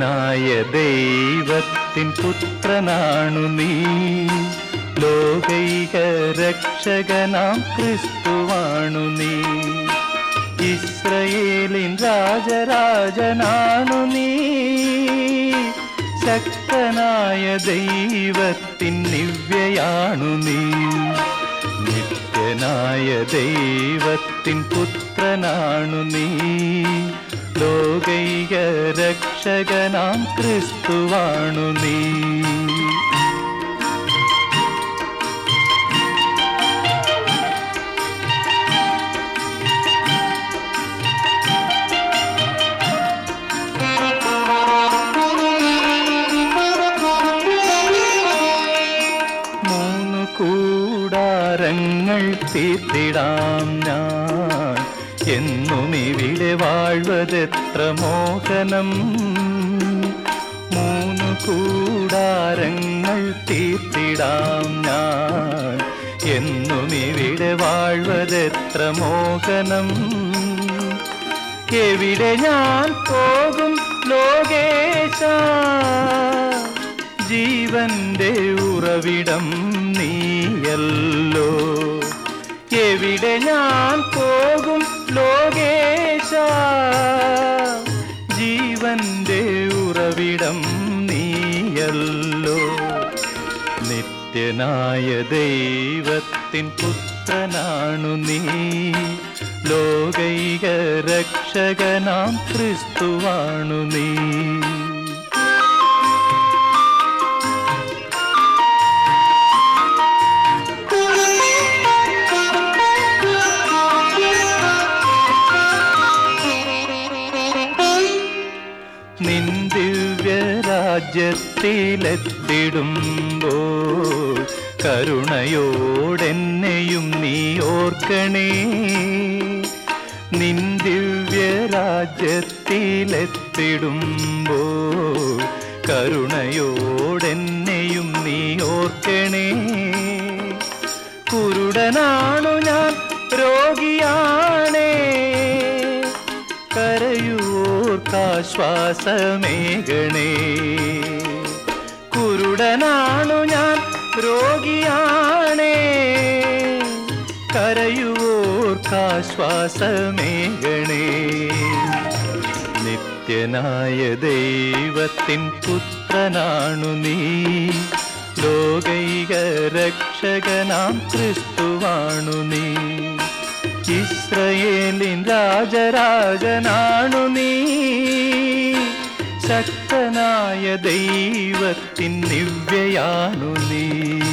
നിത്യനായ ദൈവത്തിൻ പുത്രനാണു നീ. ലോകൈക രക്ഷകനാം ക്രിസ്തുവാണു നീ. ഇസ്രയേലിൻ രാജരാജനാണു നീ. ശക്തനായ ദൈവത്തിൻ ദിവ്യയാണു നീ. നിത്യനായ ദൈവത്തിൻ പുത്രനാണു നീ. ലോകൈക രക്ഷകനാം ക്രിസ്തുവാണു നീ. കൂടാരങ്ങൾ തീർത്തിടാം ഞാൻ. എന്നും ഇവിടെ വാഴ്വതെത്ര മോഹനം. 3 കൂടാരങ്ങൾ തീർത്തിടാം ഞാൻ. എന്നും ഇവിടെ വാഴ്വതെത്ര മോഹനം. എവിടെ ഞാൻ പോകും ലോകേശ, ജീവന്റെ ഉറവിടം നീയല്ലോ. എവിടെ ഞാൻ പോകും ലോകേശ, ജീവന്റെ ഉറവിടം നീയല്ലോ. നിത്യനായ ദൈവത്തിൻ പുത്രനാണു നീ. ലോകൈക രക്ഷകനാം ക്രിസ്തുവാണു നീ. നിൻ ദിവ്യരാജ്യത്തിലെത്തിടുമ്പോൾ കരുണയോടെന്നെയും നീ ഓർക്കണേ. നിൻ ദിവ്യരാജ്യത്തിലെത്തിടുമ്പോൾ കരുണയോടെന്നെയും നീ ഓർക്കണേ. കുരുടനാണു ഞാൻ, രോഗിയാണേ, കരയൂർക്കാശ്വാസമേകണേ. കുരുടനാണു ഞാൻ, രോഗിയാണേ, കരയൂർക്കാശ്വാസമേകണേ. നിത്യനായ ദൈവത്തിൻ പുത്രനാണു നീ. ലോകൈക രക്ഷകനാം ക്രിസ്തുവാണു നീ. ഇസ്രയേലിൻ രാജരാജനാണു നീ. ശക്തനായ ദൈവത്തിൻ ദിവ്യയാണു നീ.